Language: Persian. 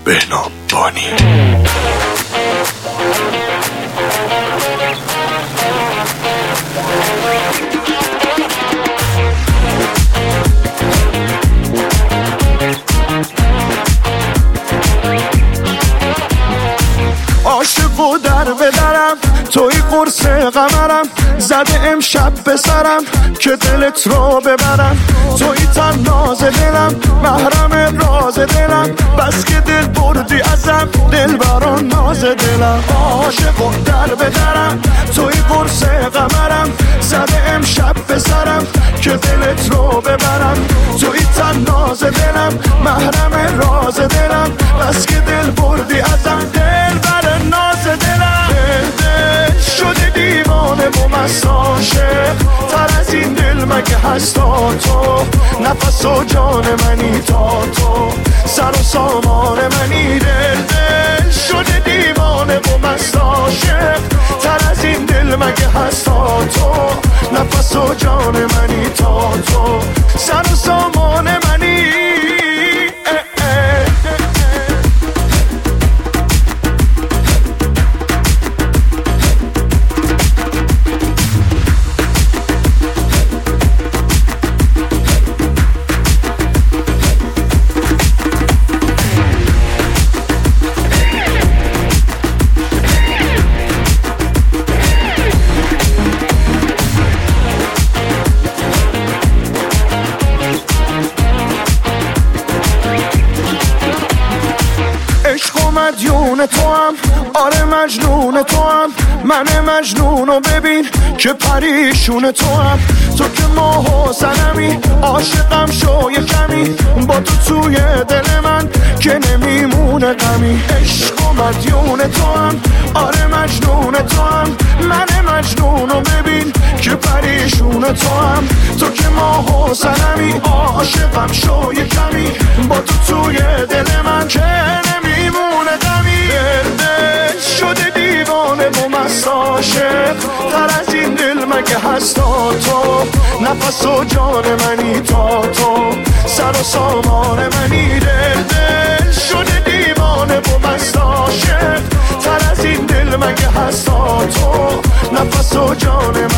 بهنام بانی. عاشق و در بدرم توی قرص قمرم زده امشب به سرم که دلت رو ببرم توی تن ناز دلم محرم راز دلم بس که دل بردی ازم دل بران ناز دلم عاشق و در بدرم توی قرص قمرم زده امشب به سرم که دلت رو ببرم توی تن ناز دلم محرم راز دلم بس که دل بردی ازم دل بر ناز دلم دل شده دیوانه و مست عاشق تر از این دل مگه هست تا تو نفس و جان منی تا تو سر و سامان منی دل شده دیوانه و مست عاشق تر از این دل مگه هست تا تو نفس و جان منی تا تو سر و سامان منی مدیون تو هم آره مجنون تو هم من مجنونو ببین که پریشون تو هم تو که ماه و سنمی عاشقم شو یه کمی با تو توی دل من که نمیمونه غمی عشق و مدیون تو هم آره مجنون تو هم من مجنونو ببین که پریشون تو هم تو که ماه و سنمی عاشقم شو یه کمی با تو توی دل من که نمیمونه غمی دل شده دیوانه و مست عاشق تر از این دل مگه هست تا تو نفس و جان منی تا تو سر و سامان منی دل شده دیوانه و مست عاشق تر از این دل مگه هست تا تو نفس و جان منی